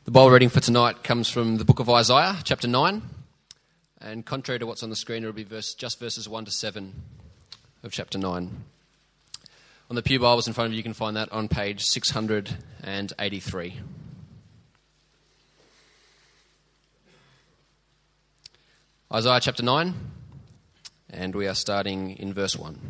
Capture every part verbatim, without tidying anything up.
The Bible reading for tonight comes from the book of Isaiah, chapter nine, and contrary to what's on the screen, it will be verse, just verses one to seven of chapter nine. On the Pew Bibles in front of you, you can find that on page six hundred eighty-three. Isaiah chapter nine, and we are starting in verse one.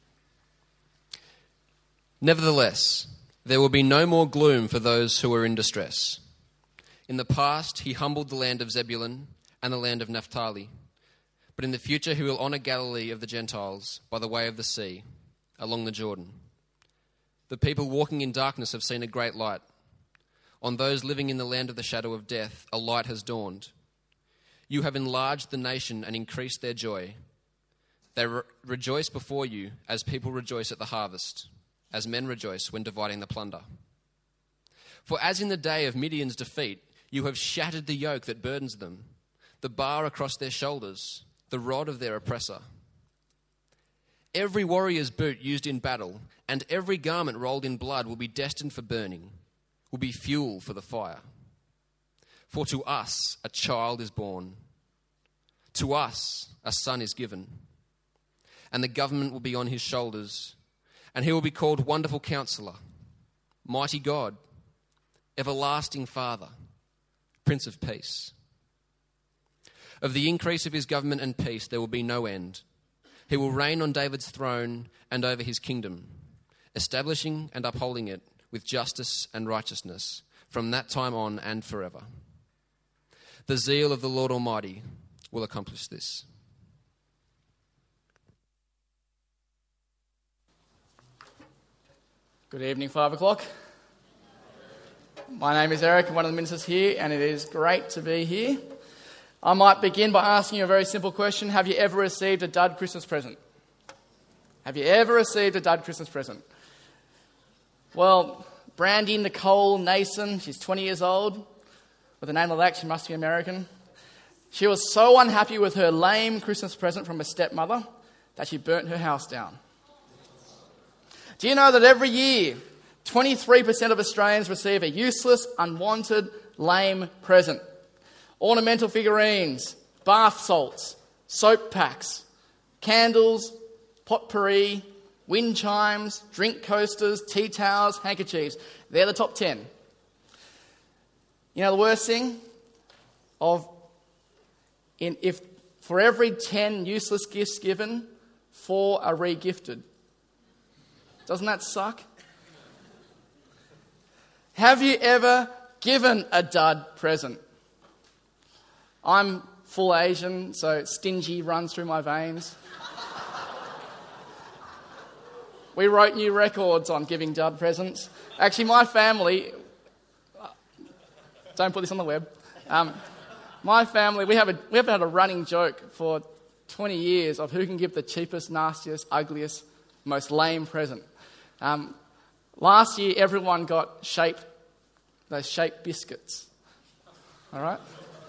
Nevertheless, there will be no more gloom for those who are in distress. In the past, he humbled the land of Zebulun and the land of Naphtali. But in the future, he will honour Galilee of the Gentiles by the way of the sea, along the Jordan. The people walking in darkness have seen a great light. On those living in the land of the shadow of death, a light has dawned. You have enlarged the nation and increased their joy. They re- rejoice before you as people rejoice at the harvest, as men rejoice when dividing the plunder. For as in the day of Midian's defeat, you have shattered the yoke that burdens them, the bar across their shoulders, the rod of their oppressor. Every warrior's boot used in battle and every garment rolled in blood will be destined for burning, will be fuel for the fire. For to us a child is born, to us a son is given, and the government will be on his shoulders, and he will be called Wonderful Counselor, Mighty God, Everlasting Father, Prince of Peace. Of the increase of his government and peace there will be no end. He will reign on David's throne and over his kingdom, establishing and upholding it with justice and righteousness from that time on and forever. The zeal of the Lord Almighty will accomplish this. Good evening, five o'clock. My name is Eric, I'm one of the ministers here, and it is great to be here. I might begin by asking you a very simple question. Have you ever received a dud Christmas present? Have you ever received a dud Christmas present? Well, Brandy Nicole Nason, she's twenty years old. With a name like that, she must be American. She was so unhappy with her lame Christmas present from her stepmother that she burnt her house down. Do you know that every year, twenty-three percent of Australians receive a useless, unwanted, lame present? Ornamental figurines, bath salts, soap packs, candles, potpourri, wind chimes, drink coasters, tea towels, handkerchiefs. They're the top ten. You know the worst thing? Of in if for every ten useless gifts given, four are re-gifted. Doesn't that suck? Have you ever given a dud present? I'm full Asian, so stingy runs through my veins. We wrote new records on giving dud presents. Actually, my family... Don't put this on the web. Um, my family, we have a we have had a running joke for twenty years of who can give the cheapest, nastiest, ugliest, most lame present. Um, last year, everyone got shaped, those shaped biscuits. All right?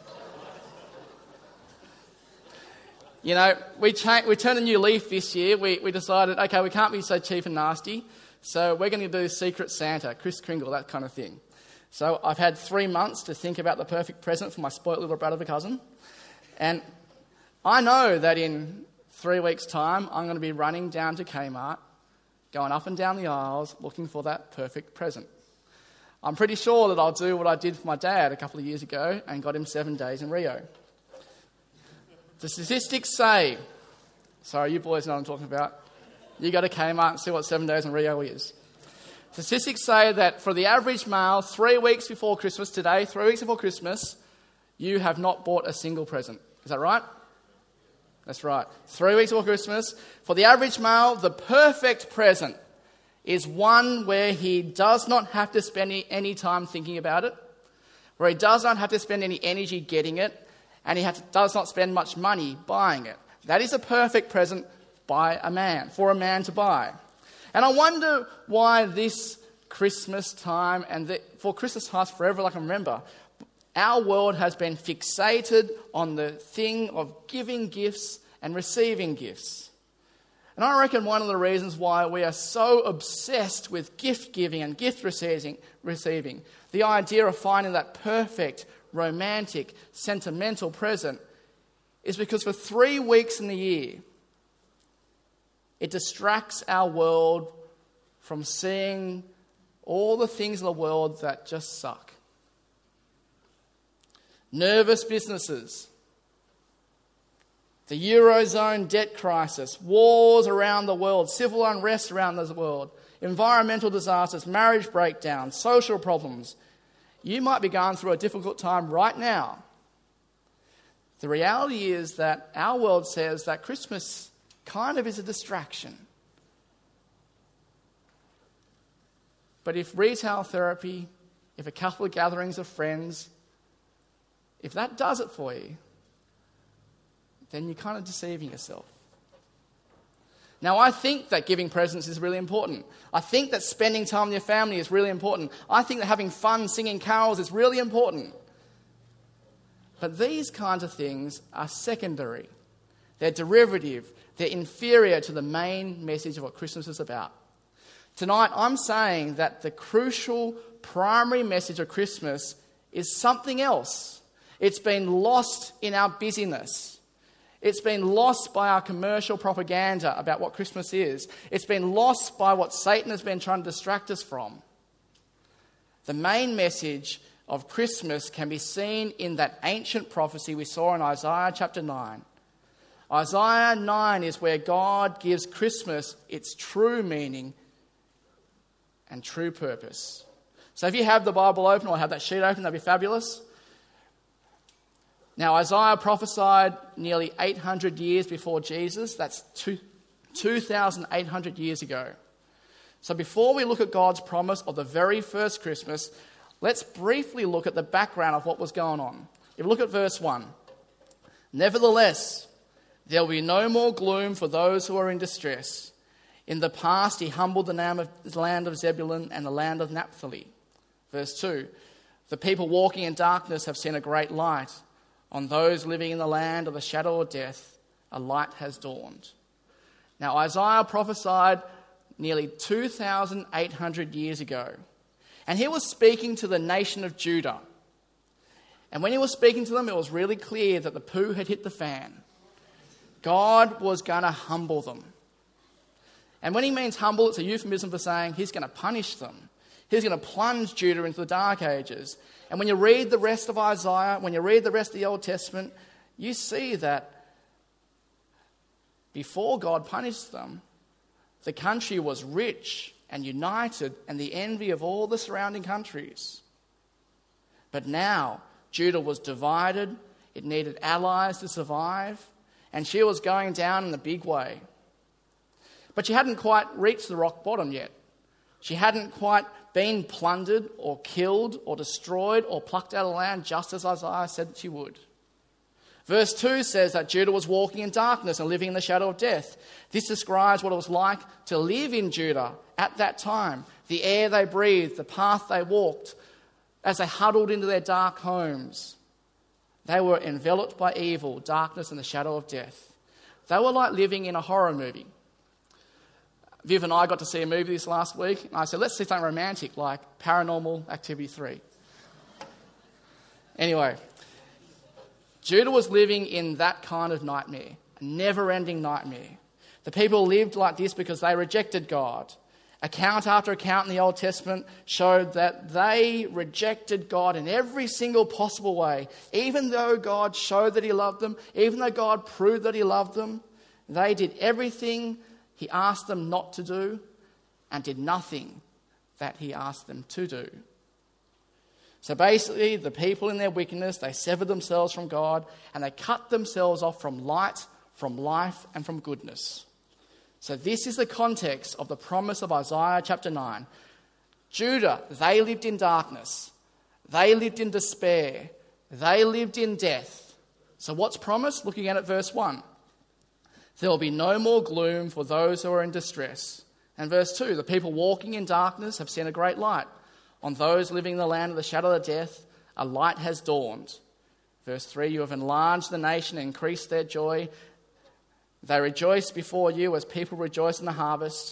You know, we cha- we turned a new leaf this year. We we decided, okay, we can't be so cheap and nasty, so we're going to do Secret Santa, Kris Kringle, that kind of thing. So I've had three months to think about the perfect present for my spoilt little brother cousin. And I know that in three weeks' time, I'm going to be running down to Kmart, going up and down the aisles, looking for that perfect present. I'm pretty sure that I'll do what I did for my dad a couple of years ago and got him seven days in Rio. The statistics say, sorry, you boys know what I'm talking about. You go to Kmart and see what seven days in Rio is. Statistics say that for the average male, three weeks before Christmas, today, three weeks before Christmas, you have not bought a single present. Is that right? That's right. Three weeks before Christmas. For the average male, the perfect present is one where he does not have to spend any, any time thinking about it, where he does not have to spend any energy getting it, and he has to, does not spend much money buying it. That is a perfect present by a man, for a man to buy. And I wonder why this Christmas time, and the, for Christmas past forever, like I remember, our world has been fixated on the thing of giving gifts and receiving gifts. And I reckon one of the reasons why we are so obsessed with gift giving and gift receiving, receiving The idea of finding that perfect, romantic, sentimental present is because for three weeks in the year, it distracts our world from seeing all the things in the world that just suck. Nervous businesses, the Eurozone debt crisis, wars around the world, civil unrest around the world, environmental disasters, marriage breakdowns, social problems. You might be going through a difficult time right now. The reality is that our world says that Christmas kind of is a distraction. But if retail therapy, if a couple of gatherings of friends, if that does it for you, then you're kind of deceiving yourself. Now, I think that giving presents is really important. I think that spending time with your family is really important. I think that having fun singing carols is really important. But these kinds of things are secondary. They're derivative. They're inferior to the main message of what Christmas is about. Tonight, I'm saying that the crucial primary message of Christmas is something else. It's been lost in our busyness. It's been lost by our commercial propaganda about what Christmas is. It's been lost by what Satan has been trying to distract us from. The main message of Christmas can be seen in that ancient prophecy we saw in Isaiah chapter nine. Isaiah nine is where God gives Christmas its true meaning and true purpose. So if you have the Bible open or have that sheet open, that'd be fabulous. Now, Isaiah prophesied nearly eight hundred years before Jesus. That's two thousand eight hundred years ago. So before we look at God's promise of the very first Christmas, let's briefly look at the background of what was going on. If you look at verse one. Nevertheless, there will be no more gloom for those who are in distress. In the past, he humbled the land of Zebulun and the land of Naphtali. Verse two. The people walking in darkness have seen a great light. On those living in the land of the shadow of death, a light has dawned. Now, Isaiah prophesied nearly two thousand eight hundred years ago. And he was speaking to the nation of Judah. And when he was speaking to them, it was really clear that the poo had hit the fan. God was going to humble them. And when he means humble, it's a euphemism for saying he's going to punish them. He's going to plunge Judah into the dark ages. And when you read the rest of Isaiah, when you read the rest of the Old Testament, you see that before God punished them, the country was rich and united and the envy of all the surrounding countries. But now, Judah was divided, it needed allies to survive, and she was going down in a big way. But she hadn't quite reached the rock bottom yet. She hadn't quite been plundered or killed or destroyed or plucked out of the land just as Isaiah said that she would. Verse two says that Judah was walking in darkness and living in the shadow of death. This describes what it was like to live in Judah at that time. The air they breathed, the path they walked, as they huddled into their dark homes. They were enveloped by evil, darkness and the shadow of death. They were like living in a horror movie. Viv and I got to see a movie this last week, and I said, let's see something romantic like Paranormal Activity three. Anyway, Judah was living in that kind of nightmare, a never-ending nightmare. The people lived like this because they rejected God. Account after account in the Old Testament showed that they rejected God in every single possible way. Even though God showed that he loved them, even though God proved that he loved them, they did everything he asked them not to do and did nothing that he asked them to do. So basically, the people in their wickedness, they severed themselves from God and they cut themselves off from light, from life, and from goodness. So this is the context of the promise of Isaiah chapter nine. Judah, they lived in darkness. They lived in despair. They lived in death. So what's promised? Looking at it, verse one. There will be no more gloom for those who are in distress. And verse two, the people walking in darkness have seen a great light. On those living in the land of the shadow of death, a light has dawned. Verse three, you have enlarged the nation and increased their joy. They rejoice before you as people rejoice in the harvest.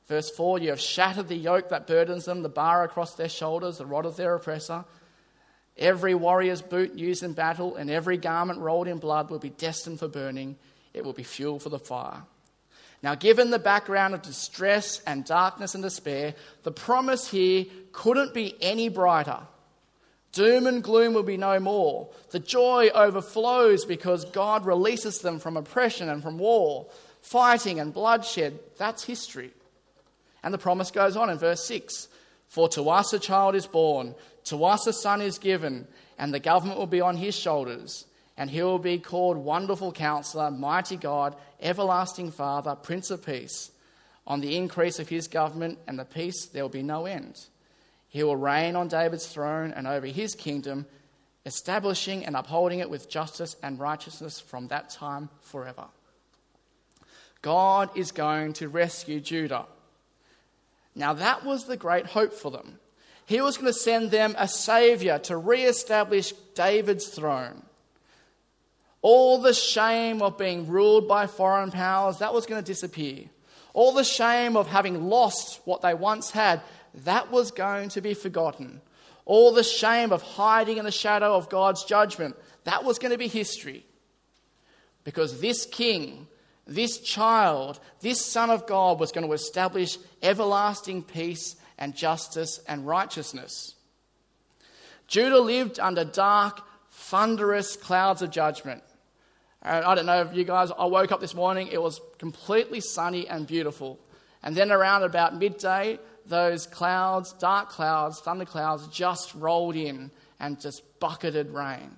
Verse four, you have shattered the yoke that burdens them, the bar across their shoulders, the rod of their oppressor. Every warrior's boot used in battle and every garment rolled in blood will be destined for burning. It will be fuel for the fire. Now, given the background of distress and darkness and despair, the promise here couldn't be any brighter. Doom and gloom will be no more. The joy overflows because God releases them from oppression and from war, fighting and bloodshed. That's history. And the promise goes on in verse six. For to us a child is born, to us a son is given, and the government will be on his shoulders. And he will be called Wonderful Counselor, Mighty God, Everlasting Father, Prince of Peace. On the increase of his government and the peace there will be no end. He will reign on David's throne and over his kingdom, establishing and upholding it with justice and righteousness from that time forever. God is going to rescue Judah. Now that was the great hope for them. He was going to send them a saviour to re-establish David's throne. All the shame of being ruled by foreign powers, that was going to disappear. All the shame of having lost what they once had, that was going to be forgotten. All the shame of hiding in the shadow of God's judgment, that was going to be history. Because this king, this child, this Son of God was going to establish everlasting peace and justice and righteousness. Judah lived under dark, thunderous clouds of judgment. And I don't know if you guys, I woke up this morning, it was completely sunny and beautiful. And then around about midday, those clouds, dark clouds, thunder clouds, just rolled in and just bucketed rain.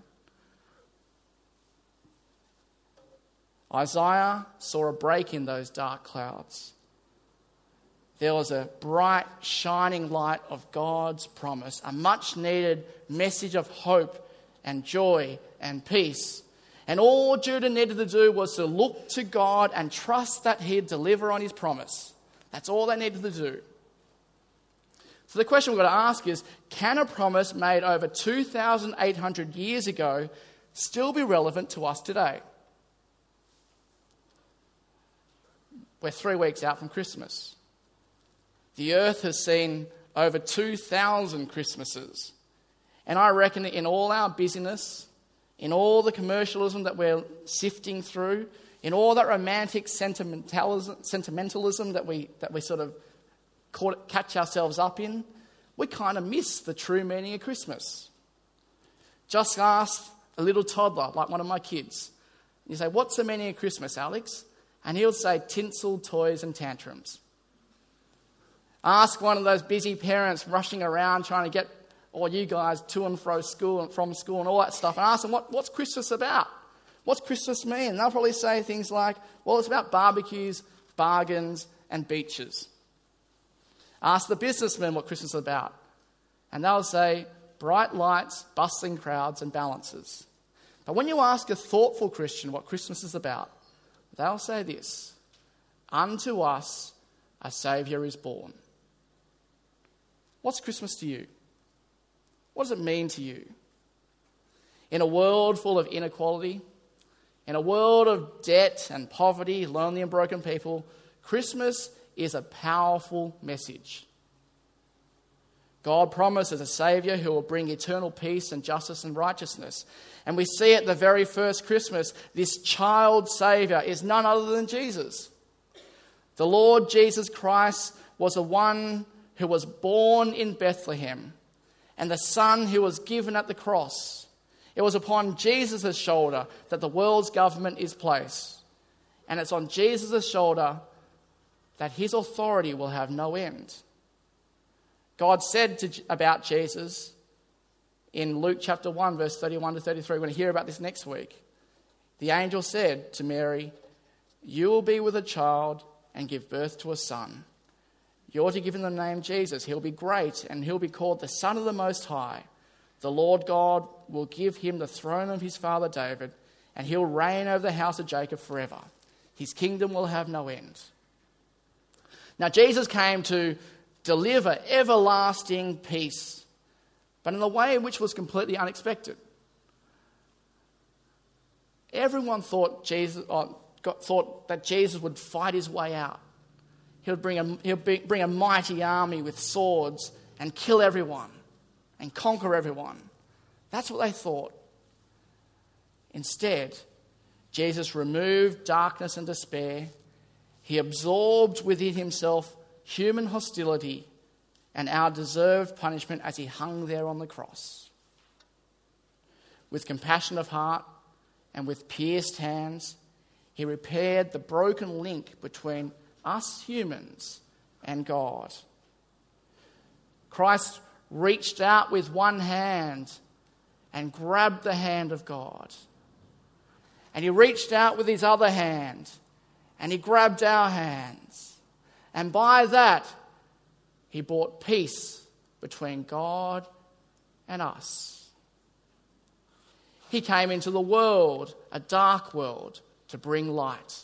Isaiah saw a break in those dark clouds. There was a bright, shining light of God's promise, a much-needed message of hope and joy and peace. And all Judah needed to do was to look to God and trust that he'd deliver on his promise. That's all they needed to do. So the question we've got to ask is, can a promise made over two thousand eight hundred years ago still be relevant to us today? We're three weeks out from Christmas. The earth has seen over two thousand Christmases. And I reckon that in all our busyness, in all the commercialism that we're sifting through, in all that romantic sentimentalism, sentimentalism that we that we sort of caught, catch ourselves up in, we kind of miss the true meaning of Christmas. Just ask a little toddler, like one of my kids. You say, what's the meaning of Christmas, Alex? And he'll say tinsel, toys and tantrums. Ask one of those busy parents rushing around trying to get all you guys to and fro school and from school and all that stuff, and ask them, what, what's Christmas about? What's Christmas mean? And they'll probably say things like, well, it's about barbecues, bargains, and beaches. Ask the businessmen what Christmas is about, and they'll say, bright lights, bustling crowds, and balances. But when you ask a thoughtful Christian what Christmas is about, they'll say this: unto us a Saviour is born. What's Christmas to you? What does it mean to you? In a world full of inequality, in a world of debt and poverty, lonely and broken people, Christmas is a powerful message. God promises a Saviour who will bring eternal peace and justice and righteousness. And we see at the very first Christmas, this child Saviour is none other than Jesus. The Lord Jesus Christ was the one who was born in Bethlehem, and the Son who was given at the cross. It was upon Jesus' shoulder that the world's government is placed. And it's on Jesus' shoulder that his authority will have no end. God said to, about Jesus in Luke chapter one, verse thirty-one to thirty-three, we're going to hear about this next week. The angel said to Mary, you will be with a child and give birth to a son. You're to give him the name Jesus. He'll be great, and he'll be called the Son of the Most High. The Lord God will give him the throne of his father David, and he'll reign over the house of Jacob forever. His kingdom will have no end. Now, Jesus came to deliver everlasting peace, but in a way which was completely unexpected. Everyone thought Jesus, or got, thought that Jesus would fight his way out. he'll bring a, he'll be, bring a mighty army with swords and kill everyone and conquer everyone. That's what they thought. Instead, Jesus removed darkness and despair. He absorbed within himself human hostility and our deserved punishment as he hung there on the cross. With compassion of heart and with pierced hands, he repaired the broken link between us humans and God. Christ reached out with one hand and grabbed the hand of God. And he reached out with his other hand and he grabbed our hands. And by that, he brought peace between God and us. He came into the world, a dark world, to bring light.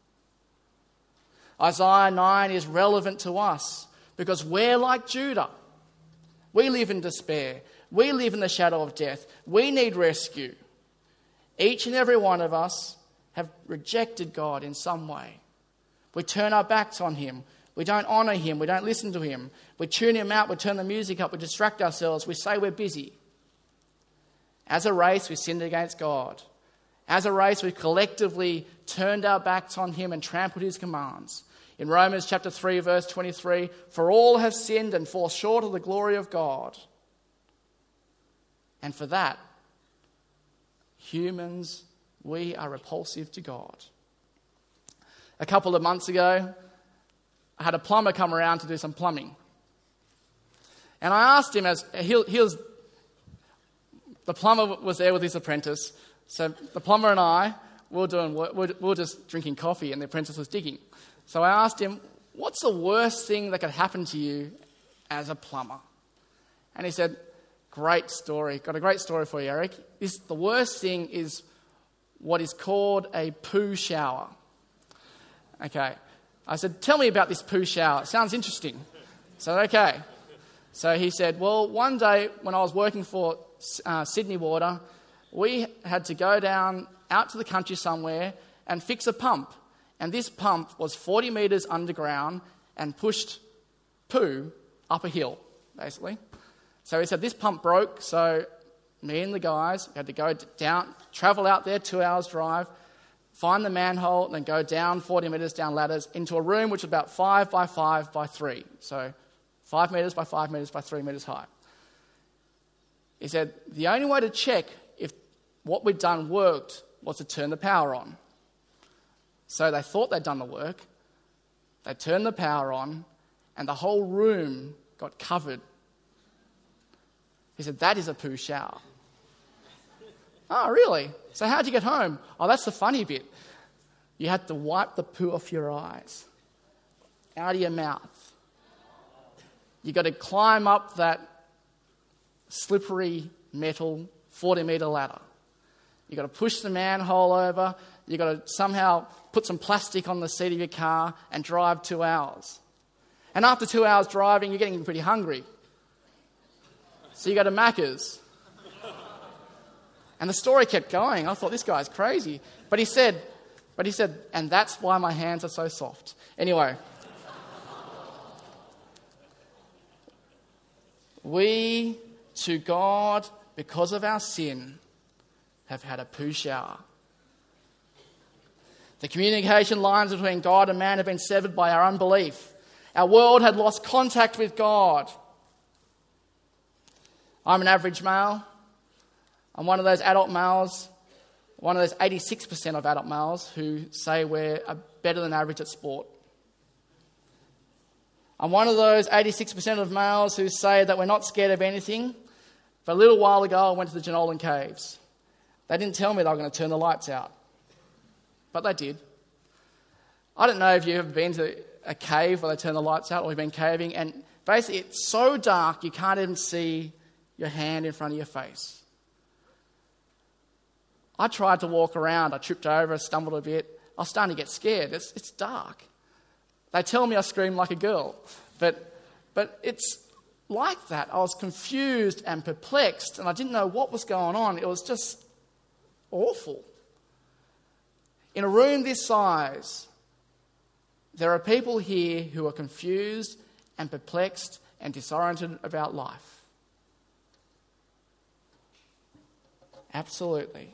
Isaiah nine is relevant to us because we're like Judah. We live in despair. We live in the shadow of death. We need rescue. Each and every one of us have rejected God in some way. We turn our backs on him. We don't honour him. We don't listen to him. We tune him out. We turn the music up. We distract ourselves. We say we're busy. As a race, we sinned against God. As a race, we collectively turned our backs on him and trampled his commands. In Romans chapter three, verse twenty-three, for all have sinned and fall short of the glory of God. And for that, humans, we are repulsive to God. A couple of months ago, I had a plumber come around to do some plumbing. And I asked him, as he, he was, the plumber was there with his apprentice. So the plumber and I, we were, doing, we were, we were just drinking coffee and the apprentice was digging. So I asked him, what's the worst thing that could happen to you as a plumber? And he said, great story. Got a great story for you, Eric. This, the worst thing is what is called a poo shower. Okay. I said, tell me about this poo shower. It sounds interesting. So, okay. So he said, well, one day when I was working for uh, Sydney Water, we had to go down out to the country somewhere and fix a pump. And this pump was forty metres underground and pushed poo up a hill, basically. So he said, this pump broke, so me and the guys had to go down, travel out there, two hours drive, find the manhole, and then go down forty metres down ladders into a room which was about five by five by three. So five metres by five metres by three metres high. He said, the only way to check if what we'd done worked was to turn the power on. So they thought they'd done the work. They turned the power on, and the whole room got covered. He said, that is a poo shower. Oh, really? So how'd you get home? Oh, that's the funny bit. You had to wipe the poo off your eyes, out of your mouth. You got to climb up that slippery metal forty metre ladder. You got to push the manhole over. You got to somehow put some plastic on the seat of your car and drive two hours. And after two hours driving, you're getting pretty hungry. So you go to Macca's. And the story kept going. I thought, this guy's crazy. But he said, but he said, and that's why my hands are so soft. Anyway. We, to God, because of our sin, have had a poo shower. The communication lines between God and man have been severed by our unbelief. Our world had lost contact with God. I'm an average male. I'm one of those adult males, one of those eighty-six percent of adult males who say we're better than average at sport. I'm one of those eighty-six percent of males who say that we're not scared of anything. But a little while ago, I went to the Jenolan Caves. They didn't tell me they were going to turn the lights out. But they did. I don't know if you've ever been to a cave where they turn the lights out or you've been caving, and basically it's so dark you can't even see your hand in front of your face. I tried to walk around. I tripped over, stumbled a bit. I was starting to get scared. It's, it's dark. They tell me I scream like a girl, but but it's like that. I was confused and perplexed, and I didn't know what was going on. It was just awful. In a room this size, There are people here who are confused and perplexed and disoriented about life. Absolutely.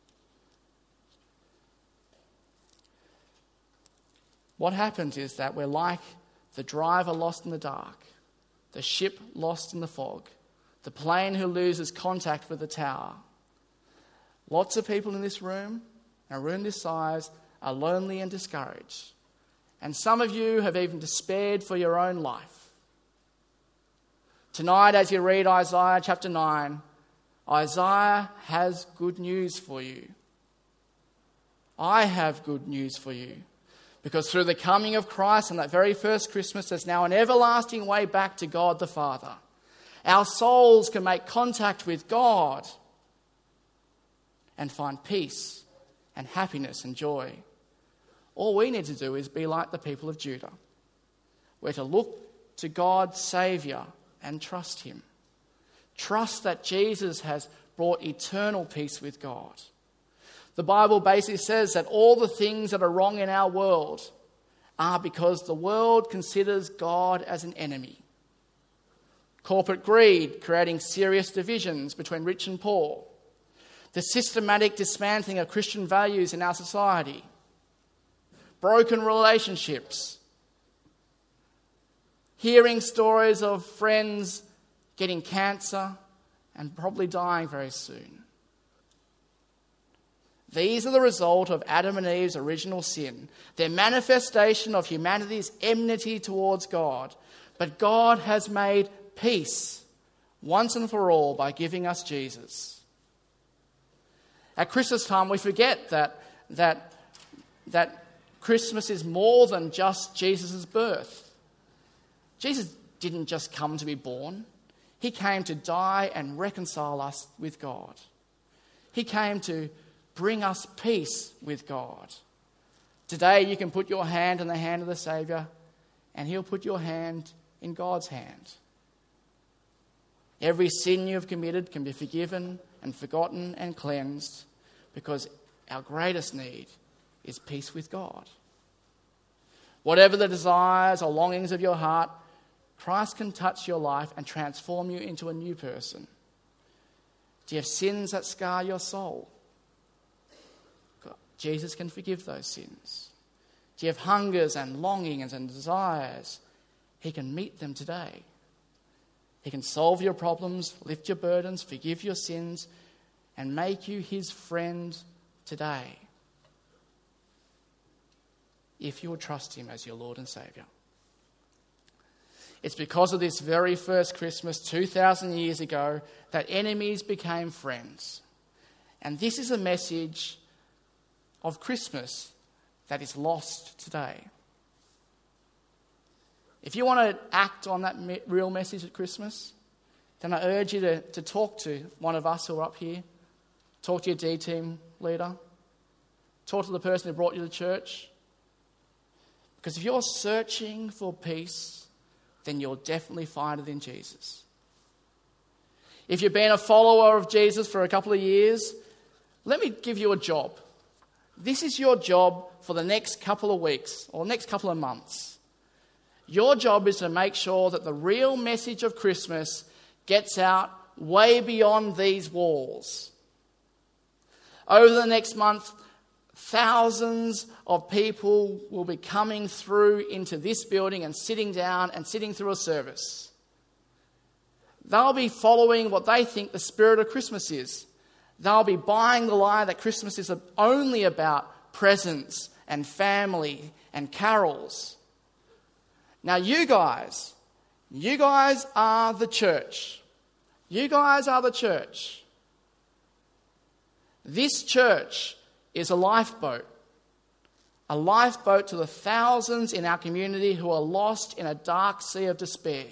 What happens is that we're like the driver lost in the dark, the ship lost in the fog, the plane who loses contact with the tower. Lots of people in this room, a room this size, are lonely and discouraged. And some of you have even despaired for your own life. Tonight, as you read Isaiah chapter nine, Isaiah has good news for you. I have good news for you. Because through the coming of Christ on that very first Christmas, there's now an everlasting way back to God the Father. Our souls can make contact with God and find peace and happiness and joy. All we need to do is be like the people of Judah. We're to look to God, Saviour, and trust him. Trust that Jesus has brought eternal peace with God. The Bible basically says that all the things that are wrong in our world are because the world considers God as an enemy. Corporate greed, creating serious divisions between rich and poor. The systematic dismantling of Christian values in our society. Broken relationships. Hearing stories of friends getting cancer and probably dying very soon. These are the result of Adam and Eve's original sin, their manifestation of humanity's enmity towards God. But God has made peace once and for all by giving us Jesus. At Christmas time, we forget that, that, that Christmas is more than just Jesus' birth. Jesus didn't just come to be born. He came to die and reconcile us with God. He came to bring us peace with God. Today you can put your hand in the hand of the Saviour and he'll put your hand in God's hand. Every sin you have committed can be forgiven and forgotten and cleansed because our greatest need is peace with God. Whatever the desires or longings of your heart, Christ can touch your life and transform you into a new person. Do you have sins that scar your soul? Jesus can forgive those sins. Do you have hungers and longings and desires? He can meet them today. He can solve your problems, lift your burdens, forgive your sins, and make you his friend today. If you will trust him as your Lord and Saviour. It's because of this very first Christmas two thousand years ago that enemies became friends. And this is a message of Christmas that is lost today. If you want to act on that me- real message at Christmas, then I urge you to, to talk to one of us who are up here. Talk to your D team leader. Talk to the person who brought you to church. Because if you're searching for peace, then you'll definitely find it in Jesus. If you've been a follower of Jesus for a couple of years, let me give you a job. This is your job for the next couple of weeks or next couple of months. Your job is to make sure that the real message of Christmas gets out way beyond these walls. Over the next month, thousands of people will be coming through into this building and sitting down and sitting through a service. They'll be following what they think the spirit of Christmas is. They'll be buying the lie that Christmas is only about presents and family and carols. Now you guys, you guys are the church. You guys are the church. This church is a lifeboat. A lifeboat to the thousands in our community who are lost in a dark sea of despair.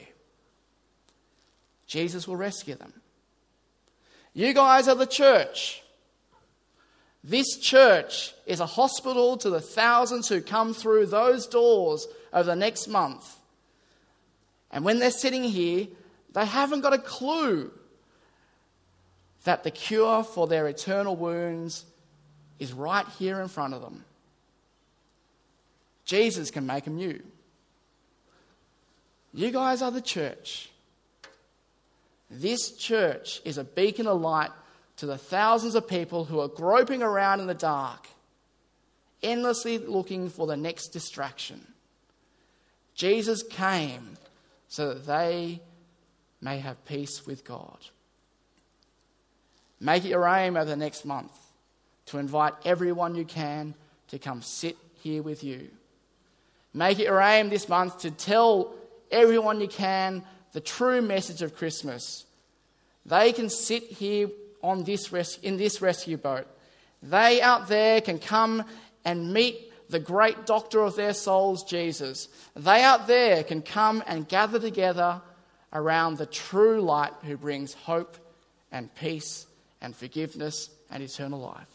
Jesus will rescue them. You guys are the church. This church is a hospital to the thousands who come through those doors over the next month. And when they're sitting here, they haven't got a clue that the cure for their eternal wounds is right here in front of them. Jesus can make them new. You guys are the church. This church is a beacon of light to the thousands of people who are groping around in the dark, endlessly looking for the next distraction. Jesus came so that they may have peace with God. Make it your aim over the next month to invite everyone you can to come sit here with you. Make it your aim this month to tell everyone you can the true message of Christmas. They can sit here on this res- in this rescue boat. They out there can come and meet the great doctor of their souls, Jesus. They out there can come and gather together around the true light who brings hope and peace and forgiveness and eternal life.